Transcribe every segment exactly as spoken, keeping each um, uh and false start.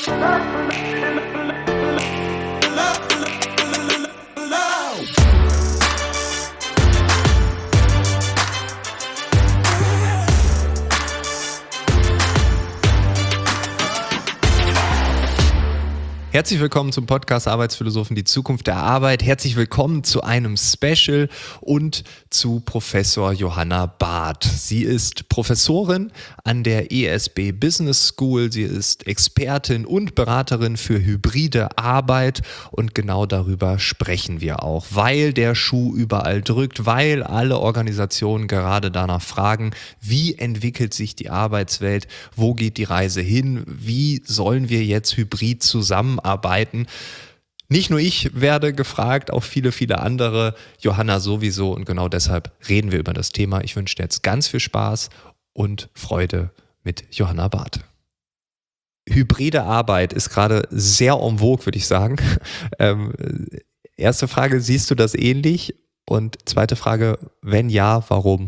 Herzlich willkommen zum Podcast Arbeitsphilosophen, die Zukunft der Arbeit. Herzlich willkommen zu einem Special und zu Professor Johanna Barth. Sie ist Professorin an der E S B Business School. Sie ist Expertin und Beraterin für hybride Arbeit und genau darüber sprechen wir auch, weil der Schuh überall drückt, weil alle Organisationen gerade danach fragen, wie entwickelt sich die Arbeitswelt, wo geht die Reise hin, wie sollen wir jetzt hybrid zusammenarbeiten. Arbeiten. Nicht nur ich werde gefragt, auch viele, viele andere, Johanna sowieso, und genau deshalb reden wir über das Thema. Ich wünsche dir jetzt ganz viel Spaß und Freude mit Johanna Barth. Hybride Arbeit ist gerade sehr en vogue, würde ich sagen. Ähm, erste Frage, siehst du das ähnlich? Und zweite Frage, wenn ja, warum?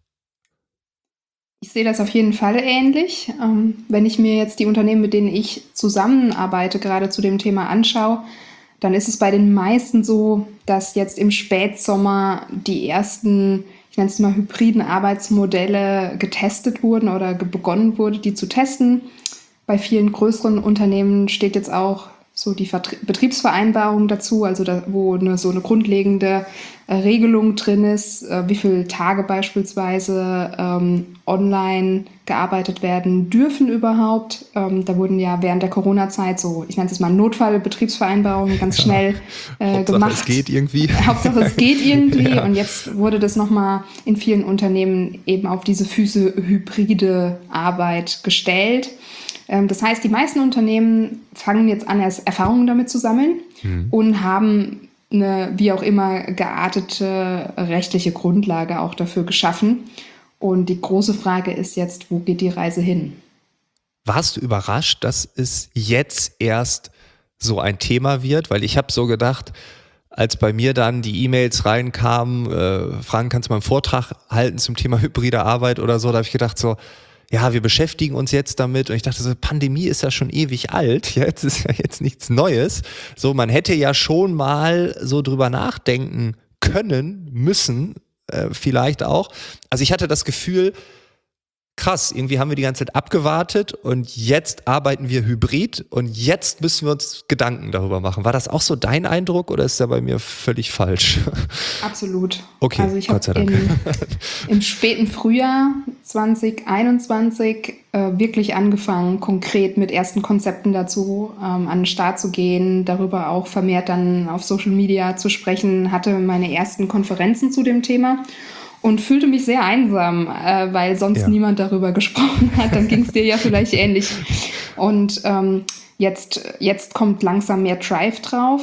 Ich sehe das auf jeden Fall ähnlich. Ähm, wenn ich mir jetzt die Unternehmen, mit denen ich zusammenarbeite, gerade zu dem Thema anschaue, dann ist es bei den meisten so, dass jetzt im Spätsommer die ersten, ich nenne es mal hybriden Arbeitsmodelle getestet wurden oder ge- begonnen wurde, die zu testen. Bei vielen größeren Unternehmen steht jetzt auch so die Vertrie- Betriebsvereinbarung dazu, also da, wo eine, so eine grundlegende äh, Regelung drin ist, äh, wie viele Tage beispielsweise ähm, online gearbeitet werden dürfen überhaupt. Ähm, da wurden ja während der Corona-Zeit so, ich nenne es mal Notfallbetriebsvereinbarungen ganz ja. schnell äh, Hauptsache, gemacht. es geht irgendwie. Hauptsache es geht irgendwie ja. Und jetzt wurde das nochmal in vielen Unternehmen eben auf diese Füße hybride Arbeit gestellt. Das heißt, die meisten Unternehmen fangen jetzt an, erst Erfahrungen damit zu sammeln mhm. und haben eine, wie auch immer, geartete rechtliche Grundlage auch dafür geschaffen. Und die große Frage ist jetzt, wo geht die Reise hin? Warst du überrascht, dass es jetzt erst so ein Thema wird? Weil ich habe so gedacht, als bei mir dann die E-Mails reinkamen, äh, Frank, kannst du mal einen Vortrag halten zum Thema hybride Arbeit oder so, da habe ich gedacht so, ja, wir beschäftigen uns jetzt damit und ich dachte so, Pandemie ist ja schon ewig alt, jetzt ist ja jetzt nichts Neues. So, man hätte ja schon mal so drüber nachdenken können, müssen, äh, vielleicht auch. Also ich hatte das Gefühl, krass, irgendwie haben wir die ganze Zeit abgewartet und jetzt arbeiten wir hybrid und jetzt müssen wir uns Gedanken darüber machen. War das auch so dein Eindruck oder ist der bei mir völlig falsch? Absolut. Okay, also ich Gott sei habe Dank. im späten Frühjahr zwanzig einundzwanzig äh, wirklich angefangen, konkret mit ersten Konzepten dazu ähm, an den Start zu gehen, darüber auch vermehrt dann auf Social Media zu sprechen, hatte meine ersten Konferenzen zu dem Thema. Und fühlte mich sehr einsam, äh, weil sonst ja. niemand darüber gesprochen hat. Dann ging es dir ja vielleicht ähnlich. Und ähm, jetzt, jetzt kommt langsam mehr Drive drauf,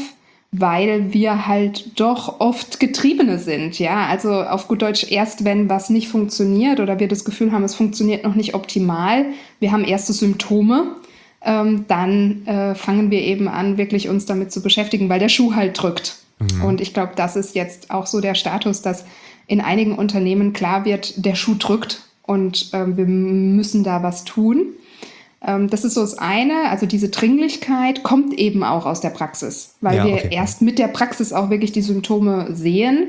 weil wir halt doch oft Getriebene sind. Ja, also auf gut Deutsch, erst wenn was nicht funktioniert oder wir das Gefühl haben, es funktioniert noch nicht optimal, wir haben erste Symptome, ähm, dann äh, fangen wir eben an, wirklich uns damit zu beschäftigen, weil der Schuh halt drückt. Mhm. Und ich glaube, das ist jetzt auch so der Status, dass in einigen Unternehmen klar wird, der Schuh drückt und ähm, wir müssen da was tun. Ähm, das ist so das eine, also diese Dringlichkeit kommt eben auch aus der Praxis, weil ja, wir okay. erst mit der Praxis auch wirklich die Symptome sehen.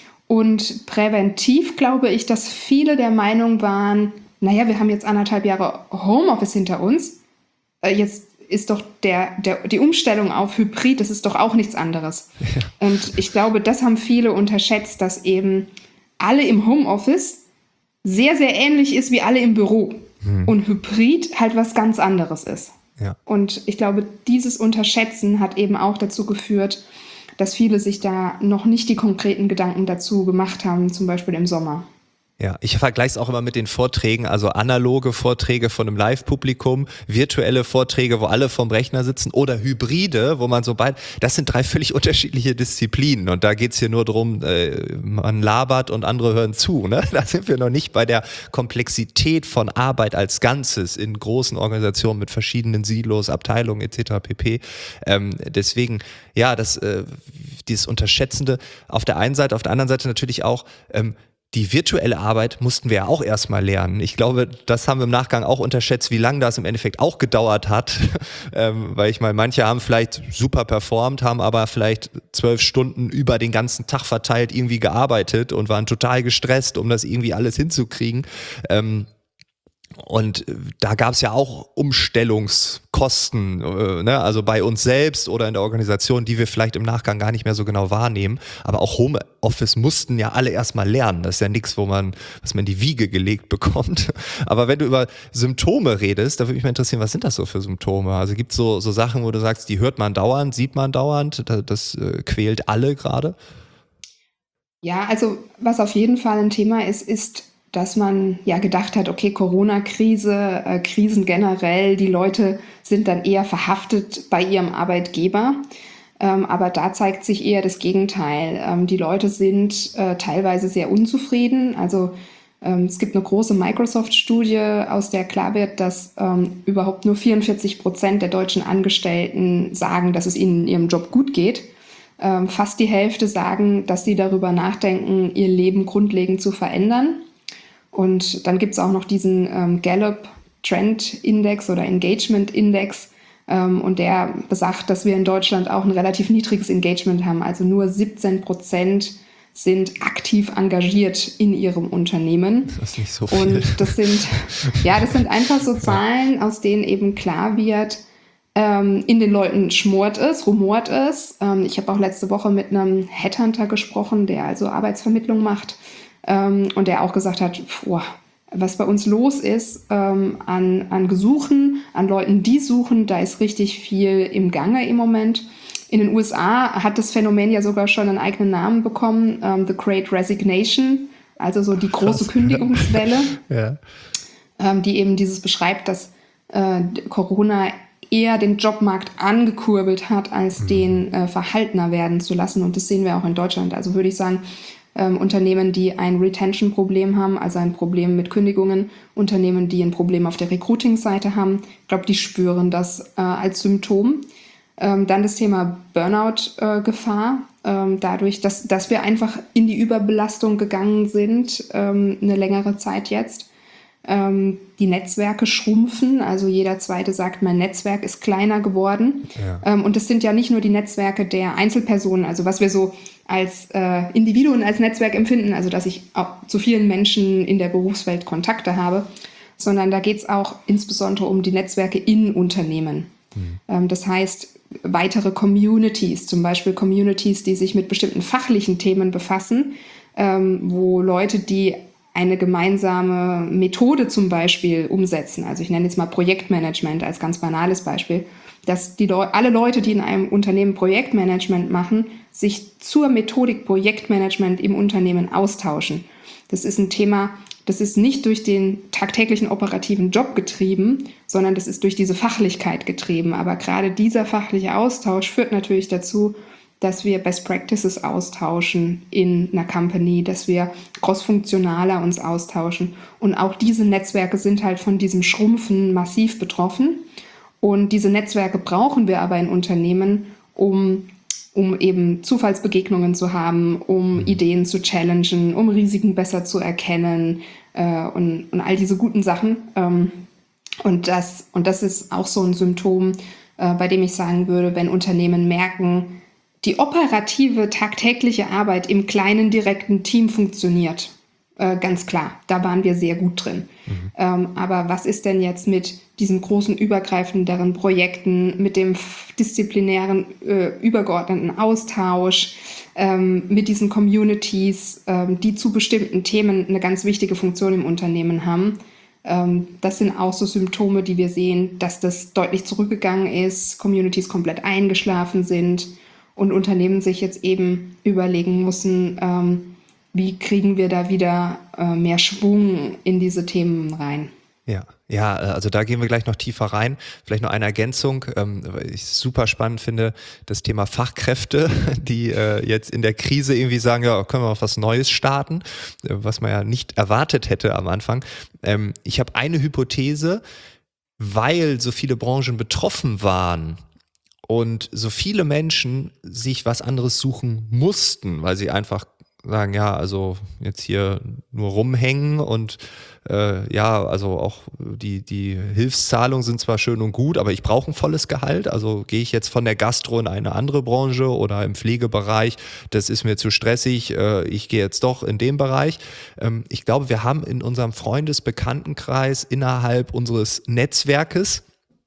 Und präventiv glaube ich, dass viele der Meinung waren, naja, wir haben jetzt anderthalb Jahre Homeoffice hinter uns, äh, jetzt ist doch der, der, die Umstellung auf Hybrid, das ist doch auch nichts anderes. Ja. Und ich glaube, das haben viele unterschätzt, dass eben alle im Homeoffice sehr, sehr ähnlich ist wie alle im Büro. Hm. Und Hybrid halt was ganz anderes ist. Ja. Und ich glaube, dieses Unterschätzen hat eben auch dazu geführt, dass viele sich da noch nicht die konkreten Gedanken dazu gemacht haben, zum Beispiel im Sommer. Ja, ich vergleiche es auch immer mit den Vorträgen, also analoge Vorträge von einem Live-Publikum, virtuelle Vorträge, wo alle vorm Rechner sitzen oder Hybride, wo man so beid, das sind drei völlig unterschiedliche Disziplinen und da geht's hier nur drum, äh, man labert und andere hören zu, ne? Da sind wir noch nicht bei der Komplexität von Arbeit als Ganzes in großen Organisationen mit verschiedenen Silos, Abteilungen et cetera pp. Ähm, deswegen, ja, das, äh, dieses Unterschätzende auf der einen Seite, auf der anderen Seite natürlich auch, ähm, die virtuelle Arbeit mussten wir ja auch erstmal lernen. Ich glaube, das haben wir im Nachgang auch unterschätzt, wie lange das im Endeffekt auch gedauert hat. ähm, weil ich meine, manche haben vielleicht super performt, haben aber vielleicht zwölf Stunden über den ganzen Tag verteilt irgendwie gearbeitet und waren total gestresst, um das irgendwie alles hinzukriegen. Ähm, Und da gab es ja auch Umstellungskosten, äh, ne? Also bei uns selbst oder in der Organisation, die wir vielleicht im Nachgang gar nicht mehr so genau wahrnehmen. Aber auch Homeoffice mussten ja alle erstmal lernen. Das ist ja nichts, wo man, was man in die Wiege gelegt bekommt. Aber wenn du über Symptome redest, da würde mich mal interessieren, was sind das so für Symptome? Also gibt es so, so Sachen, wo du sagst, die hört man dauernd, sieht man dauernd, das, das äh, quält alle gerade? Ja, also was auf jeden Fall ein Thema ist, ist, dass man ja gedacht hat, okay, Corona-Krise, äh, Krisen generell, die Leute sind dann eher verhaftet bei ihrem Arbeitgeber. Ähm, aber da zeigt sich eher das Gegenteil. Ähm, die Leute sind äh, teilweise sehr unzufrieden. Also ähm, es gibt eine große Microsoft-Studie, aus der klar wird, dass ähm, überhaupt nur vierundvierzig Prozent der deutschen Angestellten sagen, dass es ihnen in ihrem Job gut geht. Ähm, fast die Hälfte sagen, dass sie darüber nachdenken, ihr Leben grundlegend zu verändern. Und dann gibt es auch noch diesen ähm, Gallup Trend Index oder Engagement Index ähm, und der besagt, dass wir in Deutschland auch ein relativ niedriges Engagement haben. Also nur siebzehn Prozent sind aktiv engagiert in ihrem Unternehmen. Das ist nicht so viel. Und das sind, ja, das sind einfach so Zahlen, aus denen eben klar wird, ähm, in den Leuten schmort es, rumort es. Ähm, ich habe auch letzte Woche mit einem Headhunter gesprochen, der also Arbeitsvermittlung macht. Ähm, und der auch gesagt hat, boah, was bei uns los ist ähm, an, an Gesuchen, an Leuten, die suchen, da ist richtig viel im Gange im Moment. In den U S A hat das Phänomen ja sogar schon einen eigenen Namen bekommen, ähm, The Great Resignation, also so die große Krass. Kündigungswelle, ja. ähm, die eben dieses beschreibt, dass äh, Corona eher den Jobmarkt angekurbelt hat, als mhm. den äh, verhaltener werden zu lassen. Und das sehen wir auch in Deutschland. Also würde ich sagen, Ähm, Unternehmen, die ein Retention-Problem haben, also ein Problem mit Kündigungen, Unternehmen, die ein Problem auf der Recruiting-Seite haben, ich glaube, die spüren das äh, als Symptom. Ähm, dann das Thema Burnout-Gefahr, äh, ähm, dadurch, dass, dass wir einfach in die Überbelastung gegangen sind, ähm, eine längere Zeit jetzt. Ähm, die Netzwerke schrumpfen, also jeder Zweite sagt, mein Netzwerk ist kleiner geworden. Ja. Ähm, und das sind ja nicht nur die Netzwerke der Einzelpersonen, also was wir so als äh, Individuen, als Netzwerk empfinden, also dass ich auch zu vielen Menschen in der Berufswelt Kontakte habe, sondern da geht es auch insbesondere um die Netzwerke in Unternehmen. Mhm. Ähm, das heißt, weitere Communities, zum Beispiel Communities, die sich mit bestimmten fachlichen Themen befassen, ähm, wo Leute, die eine gemeinsame Methode zum Beispiel umsetzen, also ich nenne jetzt mal Projektmanagement als ganz banales Beispiel, dass die Le- alle Leute, die in einem Unternehmen Projektmanagement machen, sich zur Methodik Projektmanagement im Unternehmen austauschen. Das ist ein Thema, das ist nicht durch den tagtäglichen operativen Job getrieben, sondern das ist durch diese Fachlichkeit getrieben. Aber gerade dieser fachliche Austausch führt natürlich dazu, dass wir Best Practices austauschen in einer Company, dass wir crossfunktionaler uns austauschen. Und auch diese Netzwerke sind halt von diesem Schrumpfen massiv betroffen. Und diese Netzwerke brauchen wir aber in Unternehmen, um, um eben Zufallsbegegnungen zu haben, um Ideen zu challengen, um Risiken besser zu erkennen äh, und, und all diese guten Sachen. Ähm, und, das, und das ist auch so ein Symptom, äh, bei dem ich sagen würde, wenn Unternehmen merken, die operative, tagtägliche Arbeit im kleinen, direkten Team funktioniert. Äh, ganz klar, da waren wir sehr gut drin. Mhm. Ähm, aber was ist denn jetzt mit diesen großen, übergreifenderen Projekten, mit dem disziplinären, äh, übergeordneten Austausch, ähm, mit diesen Communities, ähm, die zu bestimmten Themen eine ganz wichtige Funktion im Unternehmen haben? Ähm, das sind auch so Symptome, die wir sehen, dass das deutlich zurückgegangen ist, Communities komplett eingeschlafen sind, und Unternehmen sich jetzt eben überlegen müssen, ähm, wie kriegen wir da wieder äh, mehr Schwung in diese Themen rein. Ja, ja, also da gehen wir gleich noch tiefer rein. Vielleicht noch eine Ergänzung, ähm, weil ich super spannend finde, das Thema Fachkräfte, die äh, jetzt in der Krise irgendwie sagen, ja, können wir auf was Neues starten, äh, was man ja nicht erwartet hätte am Anfang. Ähm, ich habe eine Hypothese, weil so viele Branchen betroffen waren und so viele Menschen sich was anderes suchen mussten, weil sie einfach sagen, ja, also jetzt hier nur rumhängen und äh, ja, also auch die, die Hilfszahlungen sind zwar schön und gut, aber ich brauche ein volles Gehalt. Also gehe ich jetzt von der Gastro in eine andere Branche oder im Pflegebereich, das ist mir zu stressig, äh, ich gehe jetzt doch in den Bereich. Ähm, ich glaube, wir haben in unserem Freundesbekanntenkreis innerhalb unseres Netzwerkes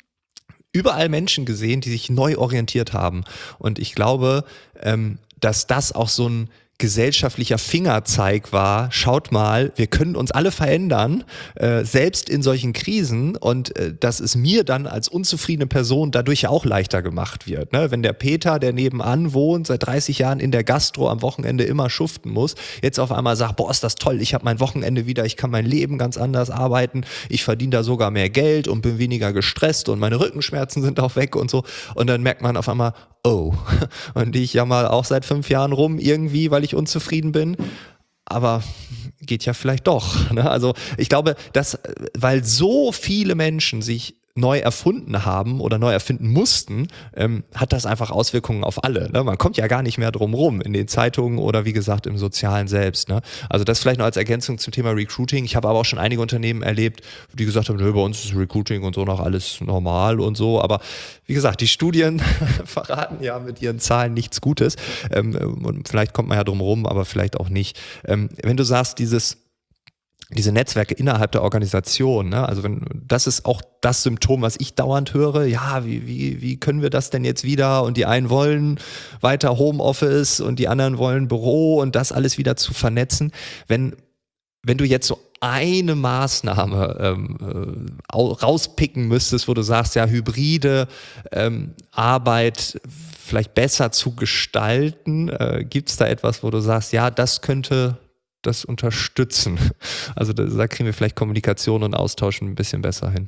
überall Menschen gesehen, die sich neu orientiert haben. Und ich glaube, ähm, dass das auch so ein gesellschaftlicher Fingerzeig war, schaut mal, wir können uns alle verändern, äh, selbst in solchen Krisen, und äh, dass es mir dann als unzufriedene Person dadurch ja auch leichter gemacht wird. Ne? Wenn der Peter, der nebenan wohnt, seit dreißig Jahren in der Gastro am Wochenende immer schuften muss, jetzt auf einmal sagt, boah, ist das toll, ich habe mein Wochenende wieder, ich kann mein Leben ganz anders arbeiten, ich verdiene da sogar mehr Geld und bin weniger gestresst und meine Rückenschmerzen sind auch weg und so, und dann merkt man auf einmal, oh, und ich jammer auch seit fünf Jahren rum irgendwie, weil ich unzufrieden bin, aber geht ja vielleicht doch. Ne? Also ich glaube, dass, weil so viele Menschen sich neu erfunden haben oder neu erfinden mussten, ähm, hat das einfach Auswirkungen auf alle. Ne? Man kommt ja gar nicht mehr drum rum in den Zeitungen oder wie gesagt im Sozialen selbst. Ne? Also das vielleicht noch als Ergänzung zum Thema Recruiting. Ich habe aber auch schon einige Unternehmen erlebt, die gesagt haben, nö, bei uns ist Recruiting und so noch alles normal und so. Aber wie gesagt, die Studien verraten ja mit ihren Zahlen nichts Gutes. Ähm, und vielleicht kommt man ja drum rum, aber vielleicht auch nicht. Ähm, wenn du sagst, dieses diese Netzwerke innerhalb der Organisation, ne? Also wenn, das ist auch das Symptom, was ich dauernd höre, ja, wie, wie, wie können wir das denn jetzt wieder, und die einen wollen weiter Homeoffice und die anderen wollen Büro, und das alles wieder zu vernetzen. Wenn, wenn du jetzt so eine Maßnahme ähm, äh, rauspicken müsstest, wo du sagst, ja, hybride ähm, Arbeit vielleicht besser zu gestalten, äh, gibt es da etwas, wo du sagst, ja, das könnte das unterstützen? Also da, da kriegen wir vielleicht Kommunikation und Austausch ein bisschen besser hin.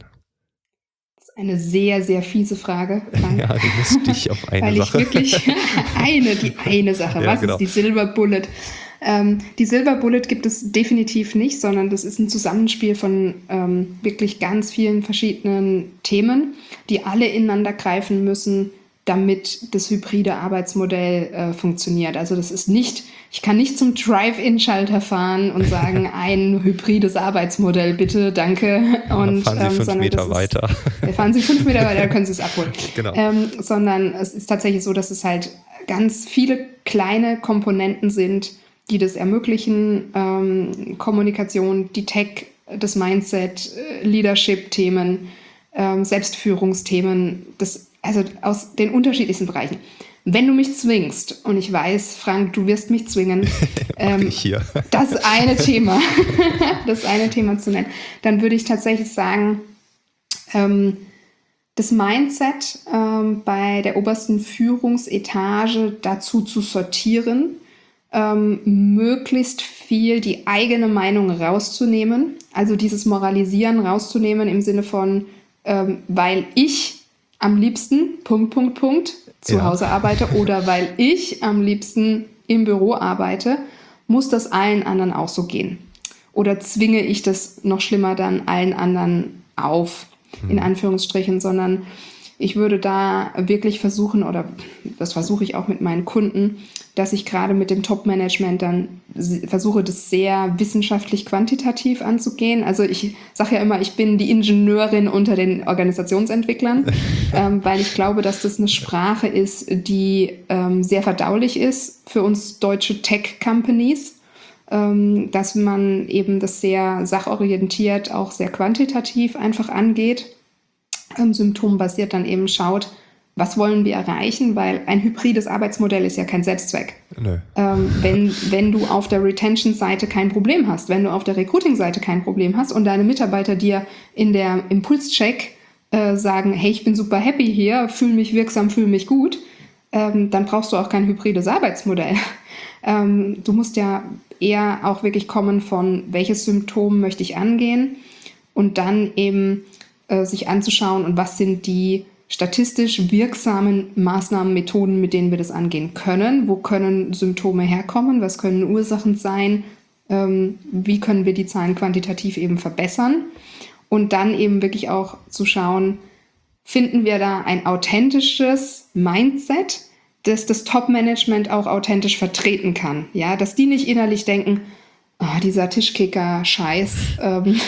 Das ist eine sehr, sehr fiese Frage, Frank. Ja, du musst dich auf eine Weil Sache. ich wirklich eine, die eine Sache. Ja, Was genau. ist die Silver Bullet? Ähm, die Silver Bullet gibt es definitiv nicht, sondern das ist ein Zusammenspiel von ähm, wirklich ganz vielen verschiedenen Themen, die alle ineinander greifen müssen, damit das hybride Arbeitsmodell äh, funktioniert. Also das ist nicht, ich kann nicht zum Drive-In-Schalter fahren und sagen, ein hybrides Arbeitsmodell, bitte, danke. Und, fahren Sie ähm, fünf Meter ist, weiter. Fahren Sie fünf Meter weiter, dann können Sie es abholen. Genau. Ähm, sondern es ist tatsächlich so, dass es halt ganz viele kleine Komponenten sind, die das ermöglichen. Ähm, Kommunikation, die Tech, das Mindset, Leadership-Themen, ähm, Selbstführungsthemen, das also aus den unterschiedlichsten Bereichen. Wenn du mich zwingst, und ich weiß, Frank, du wirst mich zwingen, ähm, ich hier. das eine Thema, das eine Thema zu nennen, dann würde ich tatsächlich sagen, ähm, das Mindset ähm, bei der obersten Führungsetage dazu zu sortieren, ähm, möglichst viel die eigene Meinung rauszunehmen, also dieses Moralisieren rauszunehmen im Sinne von, ähm, weil ich am liebsten, Punkt, Punkt, Punkt, zu ja. Hause arbeite oder weil ich am liebsten im Büro arbeite, muss das allen anderen auch so gehen. Oder zwinge ich das noch schlimmer dann allen anderen auf, hm. in Anführungsstrichen, sondern ich würde da wirklich versuchen, oder das versuche ich auch mit meinen Kunden, dass ich gerade mit dem Top-Management dann versuche, das sehr wissenschaftlich-quantitativ anzugehen. Also ich sage ja immer, ich bin die Ingenieurin unter den Organisationsentwicklern, ähm, weil ich glaube, dass das eine Sprache ist, die ähm, sehr verdaulich ist für uns deutsche Tech-Companies, ähm, dass man eben das sehr sachorientiert, auch sehr quantitativ einfach angeht, ähm, symptombasiert dann eben schaut, was wollen wir erreichen, weil ein hybrides Arbeitsmodell ist ja kein Selbstzweck. Nö. Ähm, wenn, wenn du auf der Retention-Seite kein Problem hast, wenn du auf der Recruiting-Seite kein Problem hast und deine Mitarbeiter dir in der Impulscheck äh, sagen, hey, ich bin super happy hier, fühle mich wirksam, fühle mich gut, ähm, dann brauchst du auch kein hybrides Arbeitsmodell. Ähm, du musst ja eher auch wirklich kommen von, welches Symptom möchte ich angehen, und dann eben äh, sich anzuschauen, und was sind die statistisch wirksamen Maßnahmen, Methoden, mit denen wir das angehen können. Wo können Symptome herkommen? Was können Ursachen sein? Ähm, wie können wir die Zahlen quantitativ eben verbessern? Und dann eben wirklich auch zu schauen, finden wir da ein authentisches Mindset, dass das Top-Management auch authentisch vertreten kann. Ja, dass die nicht innerlich denken, oh, dieser Tischkicker-Scheiß, ähm,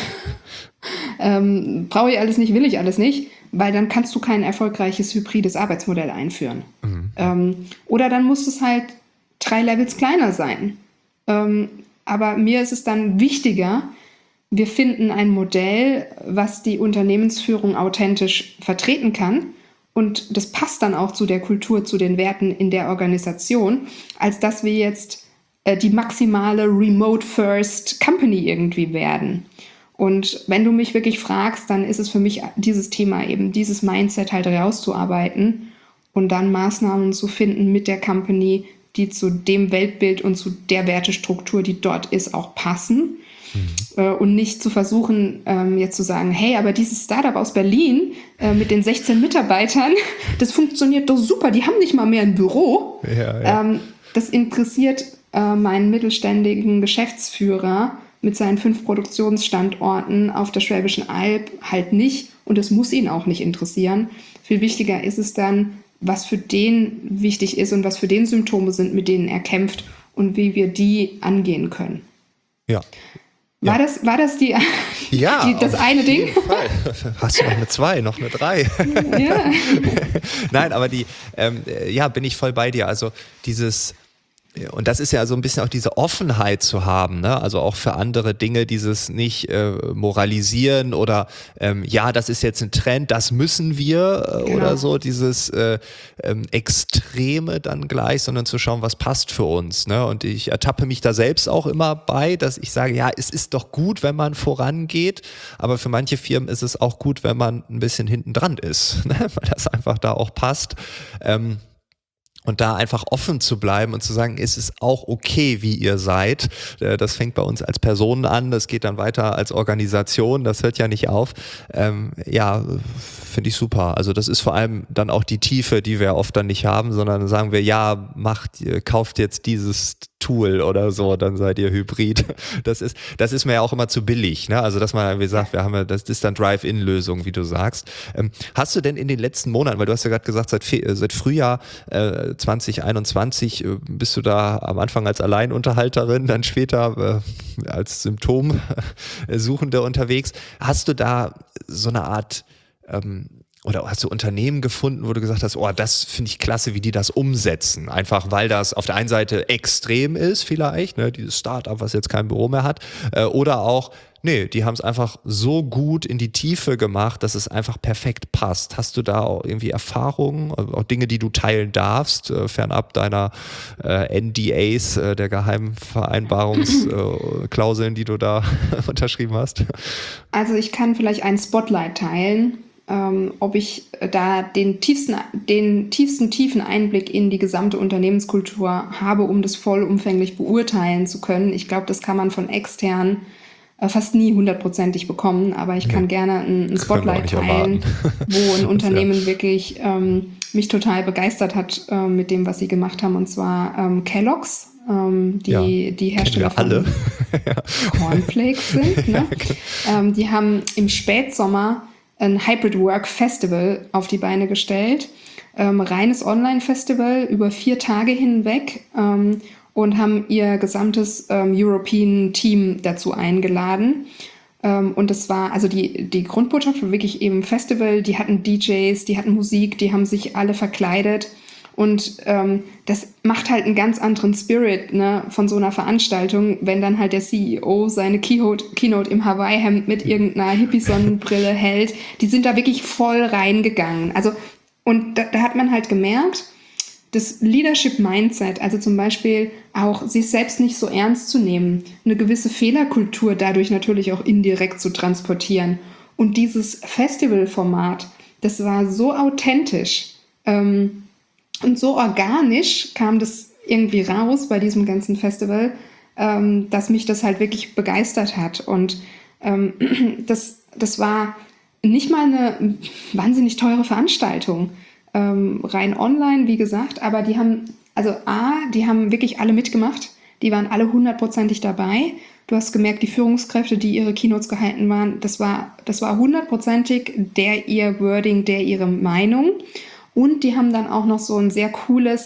ähm, brauche ich alles nicht, will ich alles nicht, weil dann kannst du kein erfolgreiches hybrides Arbeitsmodell einführen. Mhm. Ähm, oder dann muss es halt drei Levels kleiner sein. Ähm, aber mir ist es dann wichtiger, wir finden ein Modell, was die Unternehmensführung authentisch vertreten kann. Und das passt dann auch zu der Kultur, zu den Werten in der Organisation, als dass wir jetzt äh, die maximale Remote-First-Company irgendwie werden. Und wenn du mich wirklich fragst, dann ist es für mich dieses Thema eben, dieses Mindset halt rauszuarbeiten und dann Maßnahmen zu finden mit der Company, die zu dem Weltbild und zu der Wertestruktur, die dort ist, auch passen. Mhm. Äh, und nicht zu versuchen, ähm, jetzt zu sagen, hey, aber dieses Startup aus Berlin äh, mit den sechzehn Mitarbeitern, das funktioniert doch super, die haben nicht mal mehr ein Büro. Ja, ja. Ähm, das interessiert äh, meinen mittelständigen Geschäftsführer mit seinen fünf Produktionsstandorten auf der Schwäbischen Alb halt nicht. Und das muss ihn auch nicht interessieren. Viel wichtiger ist es dann, was für den wichtig ist und was für den Symptome sind, mit denen er kämpft und wie wir die angehen können. Ja. War, ja. das, war das die, ja, die, das eine Ding? Fall. Hast du noch eine zwei, noch eine drei? Ja. Nein, aber die, ähm, ja, bin ich voll bei dir. Also dieses, und das ist ja so ein bisschen auch diese Offenheit zu haben, ne? Also auch für andere Dinge, dieses nicht äh, moralisieren oder ähm, ja, das ist jetzt ein Trend, das müssen wir äh, genau. oder so, dieses äh, ähm, Extreme dann gleich, sondern zu schauen, was passt für uns, ne? Und ich ertappe mich da selbst auch immer bei, dass ich sage, ja, es ist doch gut, wenn man vorangeht, aber für manche Firmen ist es auch gut, wenn man ein bisschen hinten dran ist, ne? Weil das einfach da auch passt. Ähm, Und da einfach offen zu bleiben und zu sagen, es ist auch okay, wie ihr seid. Das fängt bei uns als Personen an, das geht dann weiter als Organisation, das hört ja nicht auf. Ähm, ja, finde ich super. Also das ist vor allem dann auch die Tiefe, die wir oft dann nicht haben, sondern sagen wir, ja, macht, kauft jetzt dieses Tool oder so, dann seid ihr Hybrid. Das ist, das ist mir ja auch immer zu billig, ne? Also dass man, wie gesagt, wir haben ja, das ist dann Drive-In-Lösung, wie du sagst. Ähm, hast du denn in den letzten Monaten, weil du hast ja gerade gesagt, seit, seit Frühjahr äh, zwanzig einundzwanzig äh, bist du da am Anfang als Alleinunterhalterin, dann später äh, als Symptomsuchende unterwegs. Hast du da so eine Art ähm, oder hast du Unternehmen gefunden, wo du gesagt hast, oh, das finde ich klasse, wie die das umsetzen? Einfach, weil das auf der einen Seite extrem ist vielleicht, ne, dieses Startup, was jetzt kein Büro mehr hat, äh, oder auch, nee, die haben es einfach so gut in die Tiefe gemacht, dass es einfach perfekt passt. Hast du da auch irgendwie Erfahrungen, auch Dinge, die du teilen darfst, äh, fernab deiner äh, N D As, äh, der Geheimvereinbarungsklauseln, äh, die du da unterschrieben hast? Also ich kann vielleicht ein Spotlight teilen. Ähm, ob ich da den tiefsten, den tiefsten tiefen Einblick in die gesamte Unternehmenskultur habe, um das vollumfänglich beurteilen zu können. Ich glaube, das kann man von extern äh, fast nie hundertprozentig bekommen, aber ich kann ja. gerne ein, ein Spotlight teilen, wo ein Unternehmen ja. wirklich ähm, mich total begeistert hat äh, mit dem, was sie gemacht haben, und zwar ähm, Kellogg's. Ähm, die, ja, die Hersteller von alle. Cornflakes sind. Ne? Ja, ähm, die haben im Spätsommer ein Hybrid Work Festival auf die Beine gestellt. Ähm, reines Online-Festival über vier Tage hinweg ähm, und haben ihr gesamtes ähm, European Team dazu eingeladen. Ähm, und das war, also die, die Grundbotschaft war wirklich eben Festival, die hatten D Js, die hatten Musik, die haben sich alle verkleidet. Und ähm, das macht halt einen ganz anderen Spirit, ne, von so einer Veranstaltung, wenn dann halt der C E O seine Keynote, Keynote im Hawaii-Hemd mit irgendeiner Hippie-Sonnenbrille hält. Die sind da wirklich voll reingegangen. Also, und da, da hat man halt gemerkt, das Leadership-Mindset, also zum Beispiel auch sich selbst nicht so ernst zu nehmen, eine gewisse Fehlerkultur dadurch natürlich auch indirekt zu transportieren. Und dieses Festivalformat, das war so authentisch, ähm, und so organisch kam das irgendwie raus bei diesem ganzen Festival, ähm, dass mich das halt wirklich begeistert hat. Und ähm, das, das war nicht mal eine wahnsinnig teure Veranstaltung, ähm, rein online, wie gesagt, aber die haben, also A, die haben wirklich alle mitgemacht, die waren alle hundertprozentig dabei. Du hast gemerkt, die Führungskräfte, die ihre Keynotes gehalten waren, das war, das war hundertprozentig der ihr Wording, der ihre Meinung. Und die haben dann auch noch so ein sehr cooles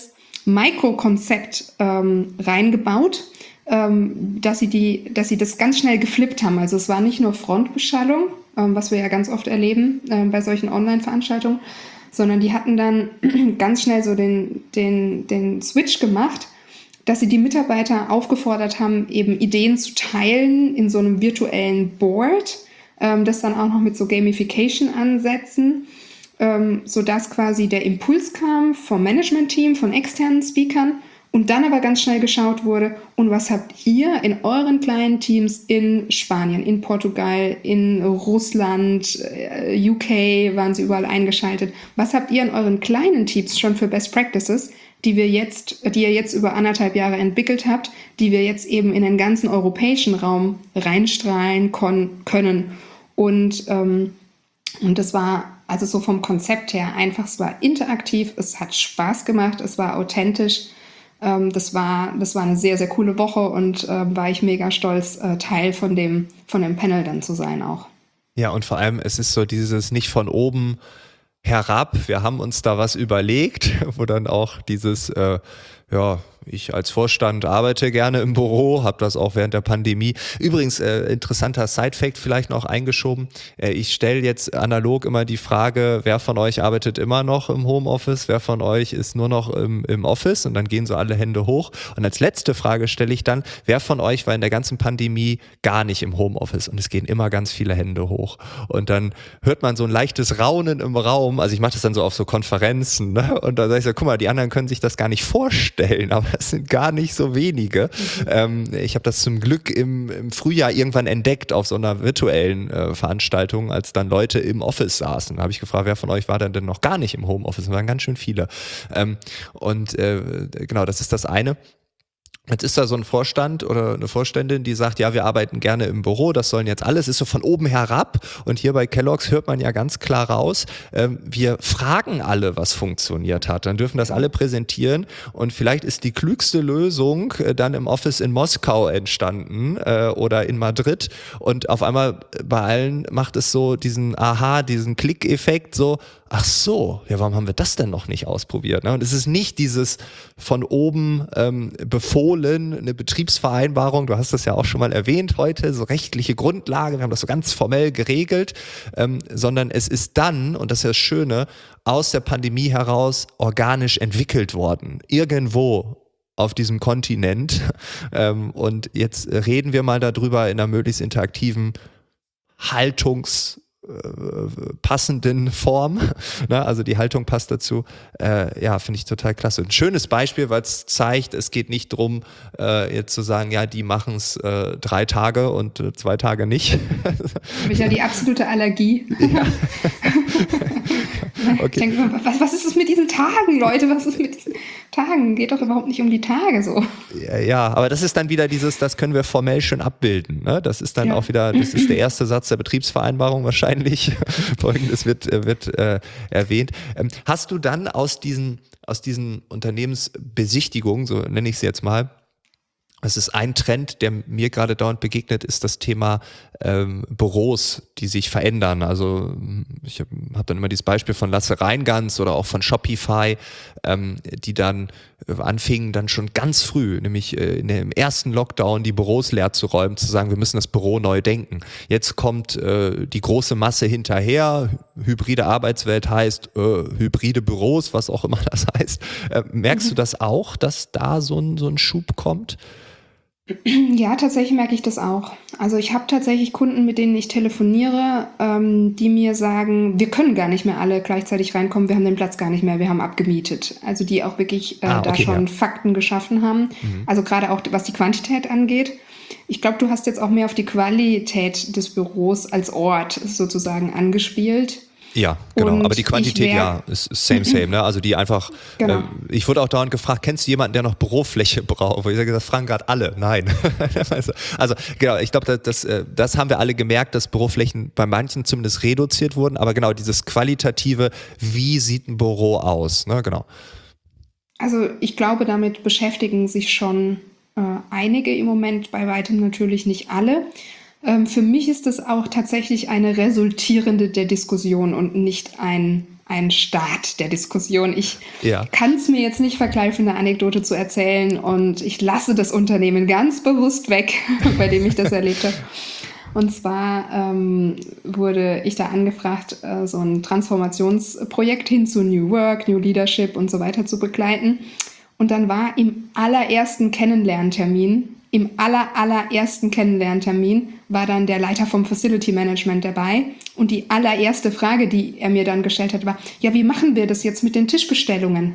Micro-Konzept ähm, reingebaut, ähm, dass sie die, dass sie das ganz schnell geflippt haben. Also es war nicht nur Frontbeschallung, ähm, was wir ja ganz oft erleben äh, bei solchen Online-Veranstaltungen, sondern die hatten dann ganz schnell so den, den, den Switch gemacht, dass sie die Mitarbeiter aufgefordert haben, eben Ideen zu teilen in so einem virtuellen Board, ähm, das dann auch noch mit so Gamification-Ansätzen, ähm, sodass quasi der Impuls kam vom Management-Team, von externen Speakern und dann aber ganz schnell geschaut wurde, und was habt ihr in euren kleinen Teams in Spanien, in Portugal, in Russland, U K waren sie überall eingeschaltet, was habt ihr in euren kleinen Teams schon für Best Practices, die wir jetzt, die ihr jetzt über anderthalb Jahre entwickelt habt, die wir jetzt eben in den ganzen europäischen Raum reinstrahlen kon- können. Und, ähm, und das war also so vom Konzept her einfach, es war interaktiv, es hat Spaß gemacht, es war authentisch. Ähm, das war, das war eine sehr, sehr coole Woche und äh, war ich mega stolz, äh, Teil von dem, von dem Panel dann zu sein auch. Ja, und vor allem, es ist so dieses nicht von oben herab, wir haben uns da was überlegt, wo dann auch dieses, äh, ja, ich als Vorstand arbeite gerne im Büro, habe das auch während der Pandemie. Übrigens, äh, interessanter Side-Fact vielleicht noch eingeschoben. Äh, ich stelle jetzt analog immer die Frage, wer von euch arbeitet immer noch im Homeoffice, wer von euch ist nur noch im, im Office, und dann gehen so alle Hände hoch. Und als letzte Frage stelle ich dann, wer von euch war in der ganzen Pandemie gar nicht im Homeoffice? Und es gehen immer ganz viele Hände hoch. Und dann hört man so ein leichtes Raunen im Raum. Also ich mache das dann so auf so Konferenzen, ne? Und da sage ich so, guck mal, die anderen können sich das gar nicht vorstellen, aber es sind gar nicht so wenige. Mhm. Ähm, ich habe das zum Glück im, im Frühjahr irgendwann entdeckt auf so einer virtuellen äh, Veranstaltung, als dann Leute im Office saßen. Da habe ich gefragt, wer von euch war denn, denn noch gar nicht im Homeoffice? Das waren ganz schön viele. Ähm, und äh, genau, das ist das eine. Jetzt ist da so ein Vorstand oder eine Vorständin, die sagt, ja, wir arbeiten gerne im Büro, das sollen jetzt alles, ist so von oben herab. Und hier bei Kellogg's hört man ja ganz klar raus, ähm, wir fragen alle, was funktioniert hat. Dann dürfen das alle präsentieren, und vielleicht ist die klügste Lösung äh, dann im Office in Moskau entstanden äh, oder in Madrid, und auf einmal bei allen macht es so diesen Aha, diesen Klick-Effekt, so, ach so, ja, warum haben wir das denn noch nicht ausprobiert? Ne? Und es ist nicht dieses von oben ähm, befohlen, eine Betriebsvereinbarung, du hast das ja auch schon mal erwähnt heute, so rechtliche Grundlage, wir haben das so ganz formell geregelt, ähm, sondern es ist dann, und das ist das Schöne, aus der Pandemie heraus organisch entwickelt worden. Irgendwo auf diesem Kontinent. Ähm, und jetzt reden wir mal darüber in einer möglichst interaktiven Haltungs- passenden Form, ne? Also die Haltung passt dazu, äh, ja, finde ich total klasse. Ein schönes Beispiel, weil es zeigt, es geht nicht darum, äh, jetzt zu sagen, ja, die machen es äh, drei Tage und äh, zwei Tage nicht. Habe ich ja die absolute Allergie. Ja. Okay. Ich denke, was, was ist es mit diesen Tagen, Leute? Was ist mit diesen Tagen? Geht doch überhaupt nicht um die Tage so. Ja, ja, aber das ist dann wieder dieses, das können wir formell schön abbilden. Ne? Das ist dann ja auch wieder, das ist der erste Satz der Betriebsvereinbarung wahrscheinlich. Folgendes wird, wird äh, erwähnt. Ähm, hast du dann aus diesen, aus diesen Unternehmensbesichtigungen, so nenne ich sie jetzt mal, es ist ein Trend, der mir gerade dauernd begegnet, ist das Thema ähm, Büros, die sich verändern. Also ich habe hab dann immer dieses Beispiel von Lasse Reingans oder auch von Shopify, ähm, die dann äh, anfingen, dann schon ganz früh, nämlich äh, in dem ersten Lockdown, die Büros leer zu räumen, zu sagen, wir müssen das Büro neu denken. Jetzt kommt äh, die große Masse hinterher. Hybride Arbeitswelt heißt äh, hybride Büros, was auch immer das heißt. Äh, merkst mhm. du das auch, dass da so ein, so ein Schub kommt? Ja, tatsächlich merke ich das auch. Also ich habe tatsächlich Kunden, mit denen ich telefoniere, ähm, die mir sagen, wir können gar nicht mehr alle gleichzeitig reinkommen, wir haben den Platz gar nicht mehr, wir haben abgemietet. Also die auch wirklich äh, ah, okay, da schon ja. Fakten geschaffen haben. Mhm. Also gerade auch was die Quantität angeht. Ich glaube, du hast jetzt auch mehr auf die Qualität des Büros als Ort sozusagen angespielt. Ja, genau, und aber die Quantität, wär, ja, ist same, same, ne? Also die einfach, genau. äh, ich wurde auch dauernd gefragt, kennst du jemanden, der noch Bürofläche braucht? Wo ich sage, das fragen gerade alle, nein. also, also genau, ich glaube, das, das, das haben wir alle gemerkt, dass Büroflächen bei manchen zumindest reduziert wurden, aber genau, dieses qualitative, wie sieht ein Büro aus, ne? Genau. Also ich glaube, damit beschäftigen sich schon äh, einige im Moment, bei weitem natürlich nicht alle. Ähm, für mich ist das auch tatsächlich eine resultierende der Diskussion und nicht ein, ein Start der Diskussion. Ich ja. kann es mir jetzt nicht verkneifen, eine Anekdote zu erzählen und ich lasse das Unternehmen ganz bewusst weg, bei dem ich das erlebt habe. Und zwar ähm, wurde ich da angefragt, äh, so ein Transformationsprojekt hin zu New Work, New Leadership und so weiter zu begleiten. Und dann war im allerersten Kennenlerntermin, im aller, allerersten Kennenlerntermin war dann der Leiter vom Facility Management dabei. Und die allererste Frage, die er mir dann gestellt hat, war, ja, wie machen wir das jetzt mit den Tischbestellungen?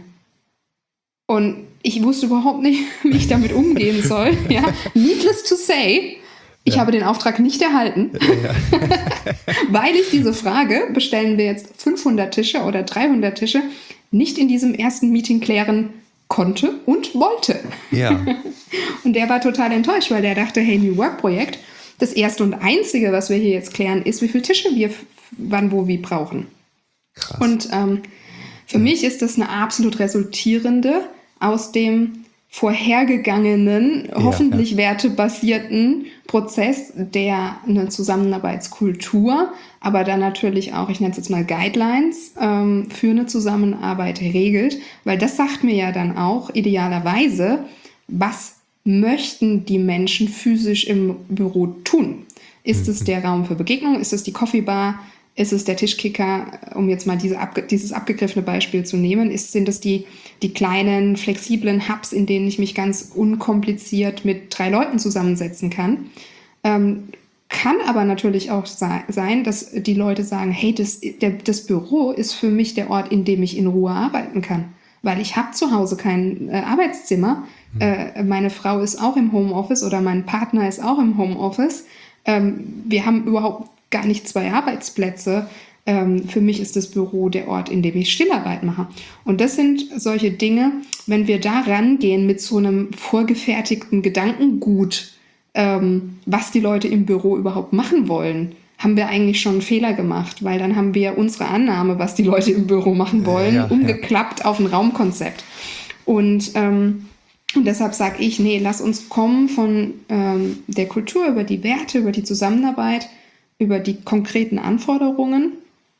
Und ich wusste überhaupt nicht, wie ich damit umgehen soll. Ja. Needless to say, ich ja. habe den Auftrag nicht erhalten, ja. weil ich diese Frage, bestellen wir jetzt fünfhundert Tische oder dreihundert Tische, nicht in diesem ersten Meeting klären konnte und wollte. Ja. Und der war total enttäuscht, weil der dachte, hey, New Work Projekt, das erste und einzige, was wir hier jetzt klären, ist, wie viele Tische wir wann, wo, wie brauchen. Krass. Und ähm, für mich ist das eine absolut resultierende aus dem vorhergegangenen, ja, hoffentlich ja. wertebasierten Prozess, der eine Zusammenarbeitskultur, aber dann natürlich auch, ich nenne es jetzt mal Guidelines, ähm, für eine Zusammenarbeit regelt, weil das sagt mir ja dann auch idealerweise, was möchten die Menschen physisch im Büro tun? Ist mhm. es der Raum für Begegnung? Ist es die Coffee Bar? Ist es der Tischkicker, um jetzt mal diese abge- dieses abgegriffene Beispiel zu nehmen? Ist, sind es die, die kleinen, flexiblen Hubs, in denen ich mich ganz unkompliziert mit drei Leuten zusammensetzen kann? Ähm, kann aber natürlich auch sa- sein, dass die Leute sagen, hey, das, der, das Büro ist für mich der Ort, in dem ich in Ruhe arbeiten kann. Weil ich habe zu Hause kein äh, Arbeitszimmer. Mhm. Äh, meine Frau ist auch im Homeoffice oder mein Partner ist auch im Homeoffice. Ähm, wir haben überhaupt gar nicht zwei Arbeitsplätze. Ähm, für mich ist das Büro der Ort, in dem ich Stillarbeit mache. Und das sind solche Dinge, wenn wir da rangehen mit so einem vorgefertigten Gedankengut, ähm, was die Leute im Büro überhaupt machen wollen, haben wir eigentlich schon einen Fehler gemacht, weil dann haben wir unsere Annahme, was die Leute im Büro machen wollen, ja, ja, umgeklappt ja. auf ein Raumkonzept. Und, ähm, und deshalb sage ich, nee, lass uns kommen von ähm, der Kultur über die Werte, über die Zusammenarbeit, über die konkreten Anforderungen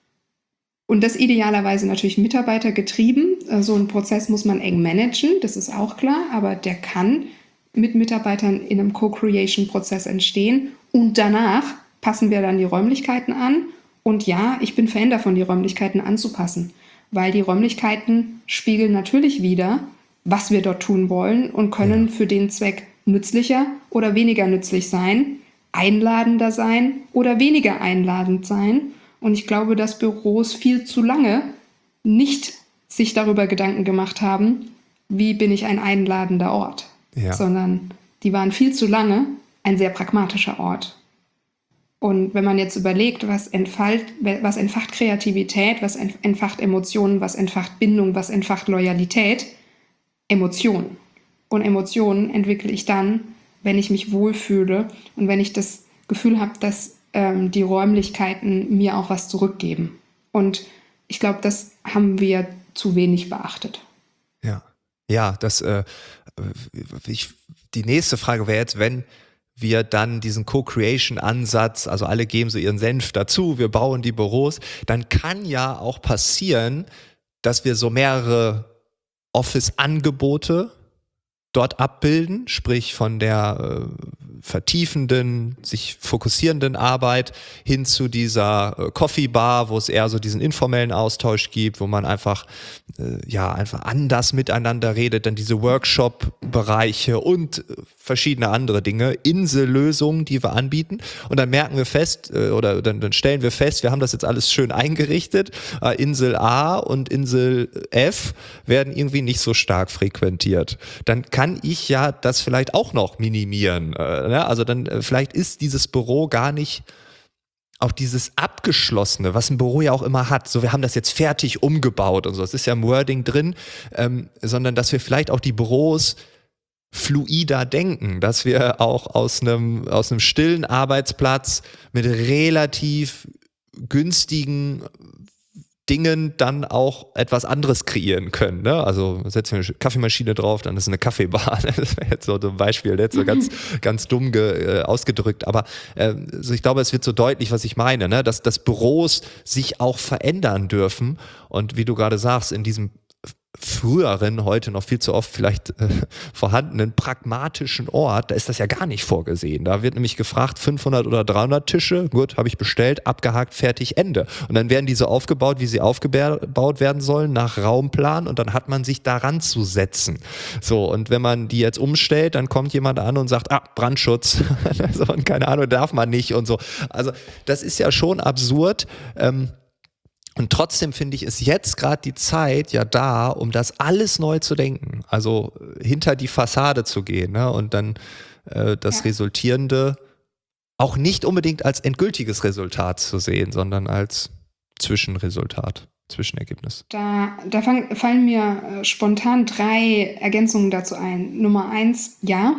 und das idealerweise natürlich mitarbeitergetrieben. So einen Prozess muss man eng managen, das ist auch klar, aber der kann mit Mitarbeitern in einem Co-Creation-Prozess entstehen und danach passen wir dann die Räumlichkeiten an und ja, ich bin Fan davon, die Räumlichkeiten anzupassen, weil die Räumlichkeiten spiegeln natürlich wider, was wir dort tun wollen und können für den Zweck nützlicher oder weniger nützlich sein, einladender sein oder weniger einladend sein. Und ich glaube, dass Büros viel zu lange nicht sich darüber Gedanken gemacht haben, wie bin ich ein einladender Ort, ja. sondern die waren viel zu lange ein sehr pragmatischer Ort. Und wenn man jetzt überlegt, was entfallt, was entfacht Kreativität, was entfacht Emotionen, was entfacht Bindung, was entfacht Loyalität, Emotionen. Und Emotionen entwickle ich dann, wenn ich mich wohlfühle und wenn ich das Gefühl habe, dass ähm, die Räumlichkeiten mir auch was zurückgeben. Und ich glaube, das haben wir zu wenig beachtet. Ja, ja, das, äh, ich, die nächste Frage wäre jetzt, wenn wir dann diesen Co-Creation-Ansatz, also alle geben so ihren Senf dazu, wir bauen die Büros, dann kann ja auch passieren, dass wir so mehrere Office-Angebote dort abbilden, sprich von der äh, vertiefenden, sich fokussierenden Arbeit hin zu dieser äh, Coffee Bar, wo es eher so diesen informellen Austausch gibt, wo man einfach äh, ja einfach anders miteinander redet, dann diese Workshop-Bereiche und äh, verschiedene andere Dinge, Insellösungen, die wir anbieten und dann merken wir fest äh, oder dann, dann stellen wir fest, wir haben das jetzt alles schön eingerichtet, äh, Insel A und Insel F werden irgendwie nicht so stark frequentiert. Dann kann ich ja das vielleicht auch noch minimieren. Äh, ne? Also dann äh, vielleicht ist dieses Büro gar nicht auch dieses Abgeschlossene, was ein Büro ja auch immer hat. So, wir haben das jetzt fertig umgebaut und so. Das ist ja im Wording drin, ähm, sondern dass wir vielleicht auch die Büros fluider denken, dass wir auch aus einem, aus einem stillen Arbeitsplatz mit relativ günstigen Dingen dann auch etwas anderes kreieren können. Ne? Also setzen wir eine Kaffeemaschine drauf, dann ist es eine Kaffeebar. Das wäre jetzt so ein Beispiel, jetzt so ganz, ganz dumm ge, äh, ausgedrückt. Aber äh, so ich glaube, es wird so deutlich, was ich meine, ne? dass, dass Büros sich auch verändern dürfen. Und wie du gerade sagst, in diesem früheren, heute noch viel zu oft vielleicht äh, vorhandenen pragmatischen Ort, da ist das ja gar nicht vorgesehen. Da wird nämlich gefragt, fünfhundert oder dreihundert Tische, gut, habe ich bestellt, abgehakt, fertig, Ende. Und dann werden diese aufgebaut, wie sie aufgebaut werden sollen, nach Raumplan und dann hat man sich daran zu setzen. So, und wenn man die jetzt umstellt, dann kommt jemand an und sagt, ah, Brandschutz, also, und keine Ahnung, darf man nicht und so. Also das ist ja schon absurd. Ähm, Und trotzdem finde ich, ist jetzt gerade die Zeit ja da, um das alles neu zu denken. Also hinter die Fassade zu gehen, ne? Und dann äh, das ja. Resultierende auch nicht unbedingt als endgültiges Resultat zu sehen, sondern als Zwischenresultat, Zwischenergebnis. Da, da fang, fallen mir äh, spontan drei Ergänzungen dazu ein. Nummer eins, ja,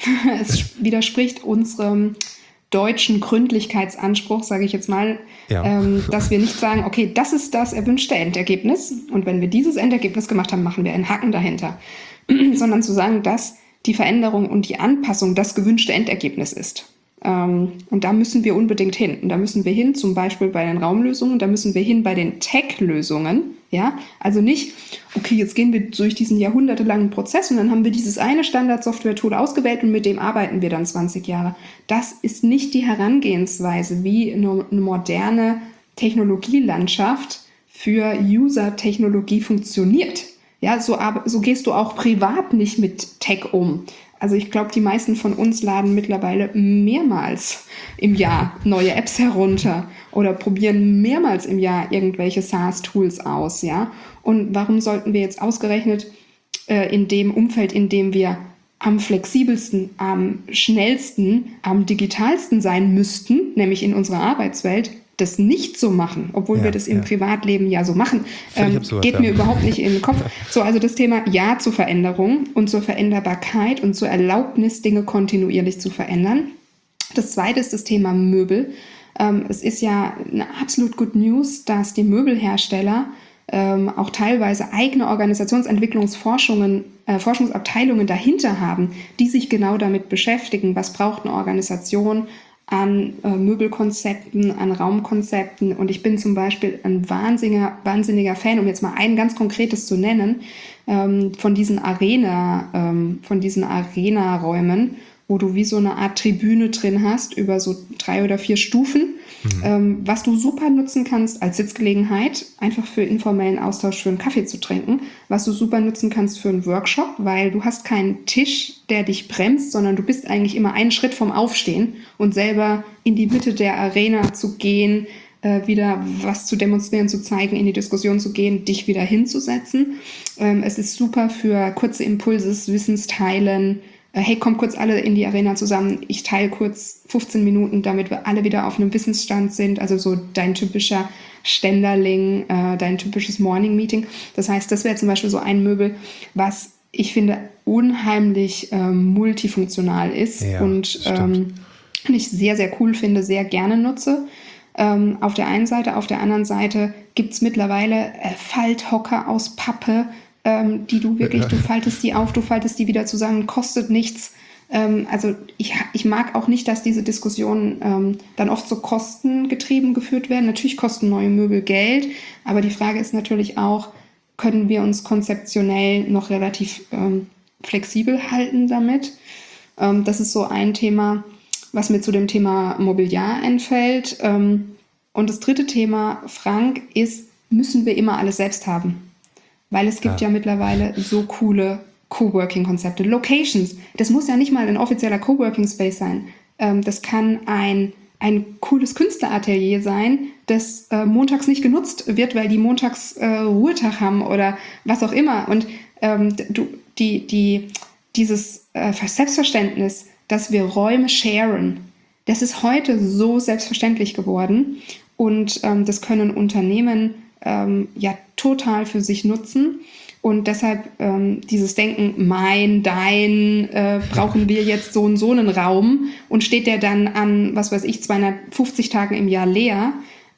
es widerspricht unserem deutschen Gründlichkeitsanspruch, sage ich jetzt mal, ja. ähm, dass wir nicht sagen, okay, das ist das erwünschte Endergebnis und wenn wir dieses Endergebnis gemacht haben, machen wir einen Haken dahinter, sondern zu sagen, dass die Veränderung und die Anpassung das gewünschte Endergebnis ist. Ähm, und da müssen wir unbedingt hin. Und da müssen wir hin, zum Beispiel bei den Raumlösungen, da müssen wir hin bei den Tech-Lösungen. Ja, also nicht, okay, jetzt gehen wir durch diesen jahrhundertelangen Prozess und dann haben wir dieses eine Standard-Software-Tool ausgewählt und mit dem arbeiten wir dann zwanzig Jahre. Das ist nicht die Herangehensweise, wie eine moderne Technologielandschaft für User-Technologie funktioniert. Ja, so, so gehst du auch privat nicht mit Tech um. Also ich glaube, die meisten von uns laden mittlerweile mehrmals im Jahr neue Apps herunter oder probieren mehrmals im Jahr irgendwelche SaaS-Tools aus, ja. Und warum sollten wir jetzt ausgerechnet äh, in dem Umfeld, in dem wir am flexibelsten, am schnellsten, am digitalsten sein müssten, nämlich in unserer Arbeitswelt, das nicht so machen, obwohl ja, wir das im ja. Privatleben ja so machen, ähm, absurd, geht ja. mir überhaupt nicht in den Kopf. So, also das Thema Ja zur Veränderung und zur Veränderbarkeit und zur Erlaubnis, Dinge kontinuierlich zu verändern. Das zweite ist das Thema Möbel. Ähm, es ist ja eine absolut good News, dass die Möbelhersteller ähm, auch teilweise eigene Organisationsentwicklungsforschungen, äh, Forschungsabteilungen dahinter haben, die sich genau damit beschäftigen, was braucht eine Organisation an äh, Möbelkonzepten, an Raumkonzepten. Und ich bin zum Beispiel ein wahnsinniger, wahnsinniger Fan, um jetzt mal ein ganz konkretes zu nennen, ähm, von diesen Arena, ähm, von diesen Arena-Räumen, wo du wie so eine Art Tribüne drin hast, über so drei oder vier Stufen, mhm. ähm, was du super nutzen kannst als Sitzgelegenheit, einfach für informellen Austausch, für einen Kaffee zu trinken, was du super nutzen kannst für einen Workshop, weil du hast keinen Tisch, der dich bremst, sondern du bist eigentlich immer einen Schritt vom Aufstehen und selber in die Mitte der Arena zu gehen, äh, wieder was zu demonstrieren, zu zeigen, in die Diskussion zu gehen, dich wieder hinzusetzen. Ähm, es ist super für kurze Impulse, Wissensteilen. Äh, hey, komm kurz alle in die Arena zusammen. Ich teile kurz fünfzehn Minuten, damit wir alle wieder auf einem Wissensstand sind. Also so dein typischer Ständerling, äh, dein typisches Morning-Meeting. Das heißt, das wäre zum Beispiel so ein Möbel, was ich finde unheimlich ähm, multifunktional ist ja, und ähm, ich sehr, sehr cool finde, sehr gerne nutze. Ähm, auf der einen Seite, auf der anderen Seite gibt es mittlerweile äh, Falthocker aus Pappe, ähm, die du wirklich, ja. du faltest die auf, du faltest die wieder zusammen, kostet nichts. Ähm, also ich, ich mag auch nicht, dass diese Diskussionen ähm, dann oft so kostengetrieben geführt werden. Natürlich kosten neue Möbel Geld, aber die Frage ist natürlich auch, können wir uns konzeptionell noch relativ ähm, flexibel halten damit. Ähm, das ist so ein Thema, was mir zu dem Thema Mobiliar einfällt. Ähm, und das dritte Thema, Frank, ist, müssen wir immer alles selbst haben? Weil es gibt ja, ja mittlerweile so coole Coworking-Konzepte. Locations, das muss ja nicht mal ein offizieller Coworking-Space sein. Ähm, das kann ein ein cooles Künstleratelier sein, das äh, montags nicht genutzt wird, weil die montags äh, Ruhetag haben oder was auch immer. Und ähm, du, die, die, dieses äh, Selbstverständnis, dass wir Räume sharen, das ist heute so selbstverständlich geworden. Und ähm, das können Unternehmen ähm, ja total für sich nutzen. Und deshalb ähm, dieses Denken, mein, dein, äh, brauchen wir jetzt so und so einen Raum und steht der dann an, was weiß ich, zweihundertfünfzig Tagen im Jahr leer,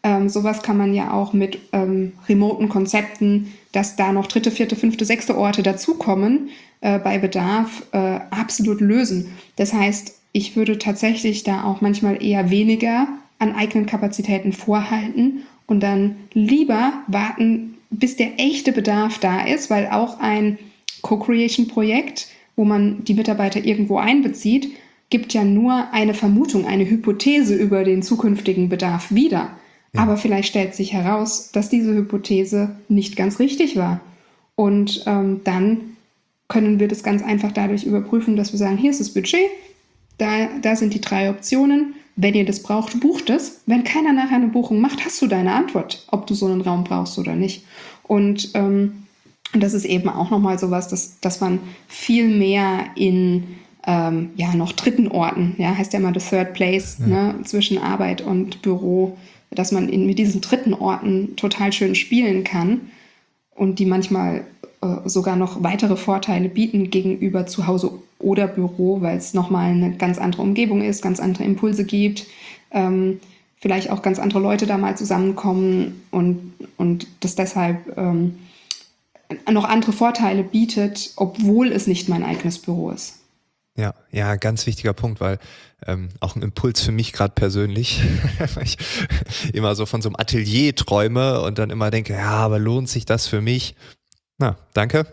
Ähm, sowas kann man ja auch mit ähm, remoten Konzepten, dass da noch dritte, vierte, fünfte, sechste Orte dazukommen, äh, bei Bedarf äh, absolut lösen. Das heißt, ich würde tatsächlich da auch manchmal eher weniger an eigenen Kapazitäten vorhalten und dann lieber warten, bis der echte Bedarf da ist, weil auch ein Co-Creation-Projekt, wo man die Mitarbeiter irgendwo einbezieht, gibt ja nur eine Vermutung, eine Hypothese über den zukünftigen Bedarf wieder. Ja. Aber vielleicht stellt sich heraus, dass diese Hypothese nicht ganz richtig war. Und ähm, dann können wir das ganz einfach dadurch überprüfen, dass wir sagen, hier ist das Budget, da, da sind die drei Optionen. Wenn ihr das braucht, bucht es. Wenn keiner nachher eine Buchung macht, hast du deine Antwort, ob du so einen Raum brauchst oder nicht. Und ähm, das ist eben auch nochmal sowas, dass, dass man viel mehr in ähm, ja, noch dritten Orten, ja, heißt ja immer the third place, ja. ne, zwischen Arbeit und Büro, dass man in, mit diesen dritten Orten total schön spielen kann und die manchmal äh, sogar noch weitere Vorteile bieten gegenüber zu Hause oder Büro, weil es nochmal eine ganz andere Umgebung ist, ganz andere Impulse gibt, ähm, vielleicht auch ganz andere Leute da mal zusammenkommen und, und das deshalb ähm, noch andere Vorteile bietet, obwohl es nicht mein eigenes Büro ist. Ja, ja, ganz wichtiger Punkt, weil ähm, auch ein Impuls für mich gerade persönlich, weil ich immer so von so einem Atelier träume und dann immer denke, ja, aber lohnt sich das für mich? Na, danke.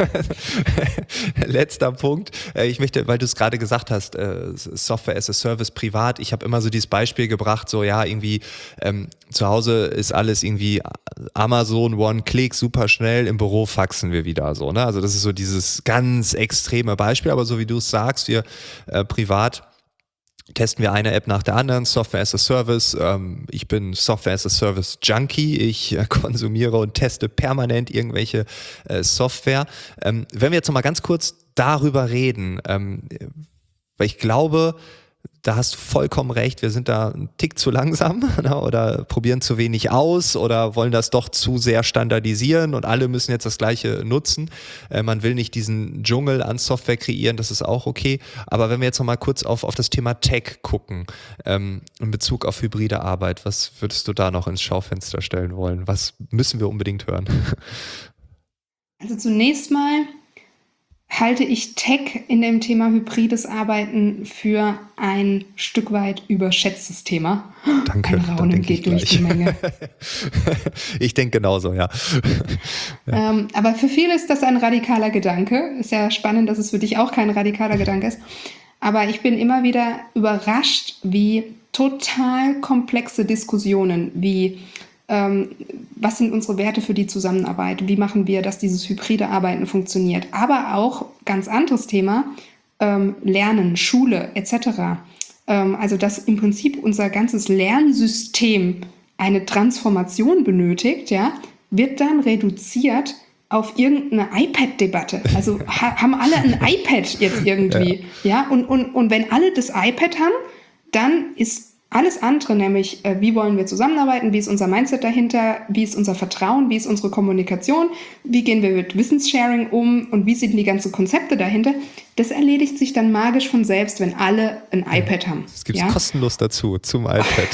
Letzter Punkt. Ich möchte, weil du es gerade gesagt hast, Software as a Service privat. Ich habe immer so dieses Beispiel gebracht, so ja, irgendwie ähm, zu Hause ist alles irgendwie Amazon, One-Click, super schnell, im Büro faxen wir wieder so. Ne? Also das ist so dieses ganz extreme Beispiel, aber so wie du es sagst, wir äh, privat testen wir eine App nach der anderen, Software as a Service. Ähm, ich bin Software as a Service Junkie. Ich äh, konsumiere und teste permanent irgendwelche äh, Software. Ähm, wenn wir jetzt noch mal ganz kurz darüber reden, ähm, weil ich glaube, da hast du vollkommen recht, wir sind da einen Tick zu langsam, ne, oder probieren zu wenig aus oder wollen das doch zu sehr standardisieren und alle müssen jetzt das Gleiche nutzen. Äh, man will nicht diesen Dschungel an Software kreieren, das ist auch okay. Aber wenn wir jetzt noch mal kurz auf, auf das Thema Tech gucken, ähm, in Bezug auf hybride Arbeit, was würdest du da noch ins Schaufenster stellen wollen? Was müssen wir unbedingt hören? Also zunächst mal halte ich Tech in dem Thema hybrides Arbeiten für ein Stück weit überschätztes Thema. Danke. Ein Raunen geht durch die Menge. Ich denke genauso, ja. ja. Ähm, aber für viele ist das ein radikaler Gedanke. Ist ja spannend, dass es für dich auch kein radikaler Gedanke ist. Aber ich bin immer wieder überrascht, wie total komplexe Diskussionen, wie Ähm, was sind unsere Werte für die Zusammenarbeit? Wie machen wir, dass dieses hybride Arbeiten funktioniert? Aber auch, ganz anderes Thema, ähm, Lernen, Schule et cetera. Ähm, also, dass im Prinzip unser ganzes Lernsystem eine Transformation benötigt, ja, wird dann reduziert auf irgendeine iPad-Debatte. Also ha- haben alle ein iPad jetzt irgendwie. Ja, ja? Und, und, und wenn alle das iPad haben, dann ist alles andere, nämlich äh, wie wollen wir zusammenarbeiten, wie ist unser Mindset dahinter, wie ist unser Vertrauen, wie ist unsere Kommunikation, wie gehen wir mit Wissenssharing um und wie sind die ganzen Konzepte dahinter, das erledigt sich dann magisch von selbst, wenn alle ein iPad haben. Das gibt es ja? kostenlos dazu, zum iPad.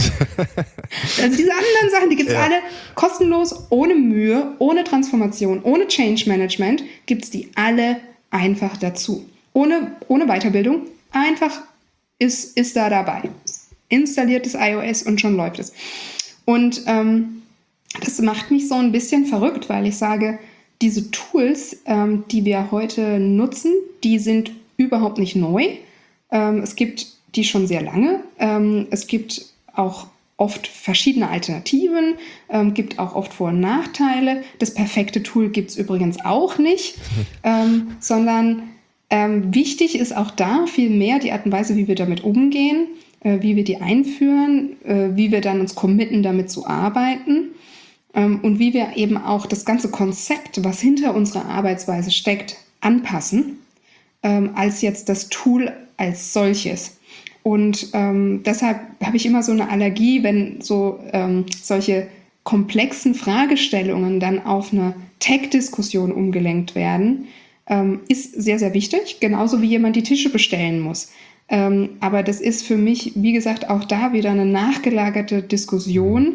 Also diese anderen Sachen, die gibt es ja. alle kostenlos, ohne Mühe, ohne Transformation, ohne Change Management, gibt es die alle einfach dazu. Ohne, ohne Weiterbildung, einfach ist, ist da dabei. Installiert das iOS und schon läuft es. Und ähm, das macht mich so ein bisschen verrückt, weil ich sage, diese Tools, ähm, die wir heute nutzen, die sind überhaupt nicht neu. Ähm, es gibt die schon sehr lange. Ähm, es gibt auch oft verschiedene Alternativen, ähm, gibt auch oft Vor- und Nachteile. Das perfekte Tool gibt es übrigens auch nicht, ähm, sondern ähm, wichtig ist auch da viel mehr die Art und Weise, wie wir damit umgehen, wie wir die einführen, wie wir dann uns committen, damit zu arbeiten und wie wir eben auch das ganze Konzept, was hinter unserer Arbeitsweise steckt, anpassen, als jetzt das Tool als solches. Und ähm, deshalb habe ich immer so eine Allergie, wenn so ähm, solche komplexen Fragestellungen dann auf eine Tech-Diskussion umgelenkt werden, ähm, ist sehr, sehr wichtig, genauso wie jemand die Tische bestellen muss. Ähm, aber das ist für mich, wie gesagt, auch da wieder eine nachgelagerte Diskussion,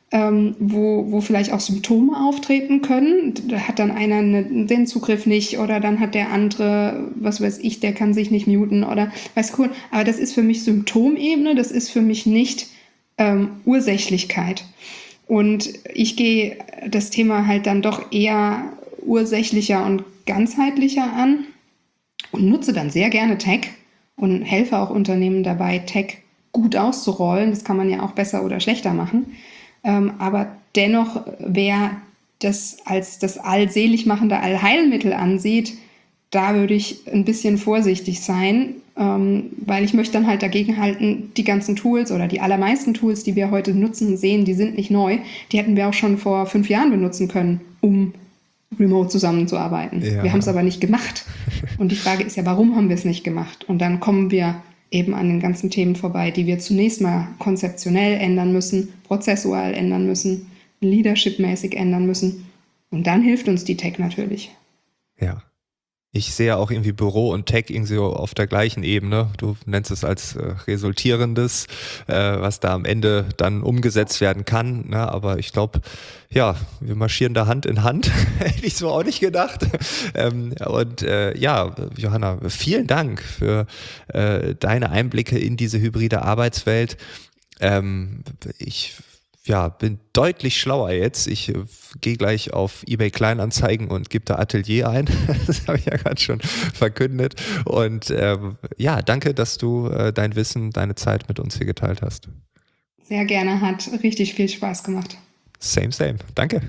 ähm, wo, wo vielleicht auch Symptome auftreten können. Da hat dann einer eine, den Zugriff nicht oder dann hat der andere, was weiß ich, der kann sich nicht muten oder weiß cool. Aber das ist für mich Symptomebene, das ist für mich nicht ähm, Ursächlichkeit. Und ich gehe das Thema halt dann doch eher ursächlicher und ganzheitlicher an und nutze dann sehr gerne Tech und helfe auch Unternehmen dabei, Tech gut auszurollen. Das kann man ja auch besser oder schlechter machen. Ähm, aber dennoch, wer das als das allselig machende Allheilmittel ansieht, da würde ich ein bisschen vorsichtig sein, ähm, weil ich möchte dann halt dagegen halten, die ganzen Tools oder die allermeisten Tools, die wir heute nutzen, sehen, die sind nicht neu. Die hätten wir auch schon vor fünf Jahren benutzen können, um remote zusammenzuarbeiten. Ja. Wir haben es aber nicht gemacht. Und die Frage ist ja, warum haben wir es nicht gemacht? Und dann kommen wir eben an den ganzen Themen vorbei, die wir zunächst mal konzeptionell ändern müssen, prozessual ändern müssen, leadershipmäßig ändern müssen. Und dann hilft uns die Tech natürlich. Ja. Ich sehe auch irgendwie Büro und Tech irgendwie auf der gleichen Ebene. Du nennst es als äh, Resultierendes, äh, was da am Ende dann umgesetzt werden kann. Ne? Aber ich glaube, ja, wir marschieren da Hand in Hand. Hätte ich so auch nicht gedacht. Ähm, und äh, ja, Johanna, vielen Dank für äh, deine Einblicke in diese hybride Arbeitswelt. Ähm, ich Ja, bin deutlich schlauer jetzt. Ich äh, gehe gleich auf eBay Kleinanzeigen und gebe da Atelier ein. Das habe ich ja gerade schon verkündet. Und ähm, ja, danke, dass du äh, dein Wissen, deine Zeit mit uns hier geteilt hast. Sehr gerne, hat richtig viel Spaß gemacht. Same, same. Danke.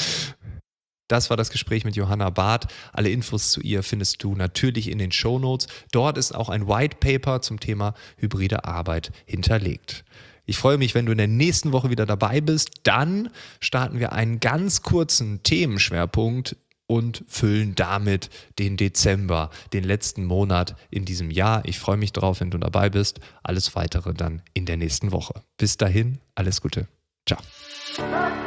Das war das Gespräch mit Johanna Barth. Alle Infos zu ihr findest du natürlich in den Shownotes. Dort ist auch ein White Paper zum Thema hybride Arbeit hinterlegt. Ich freue mich, wenn du in der nächsten Woche wieder dabei bist. Dann starten wir einen ganz kurzen Themenschwerpunkt und füllen damit den Dezember, den letzten Monat in diesem Jahr. Ich freue mich drauf, wenn du dabei bist. Alles Weitere dann in der nächsten Woche. Bis dahin, alles Gute. Ciao.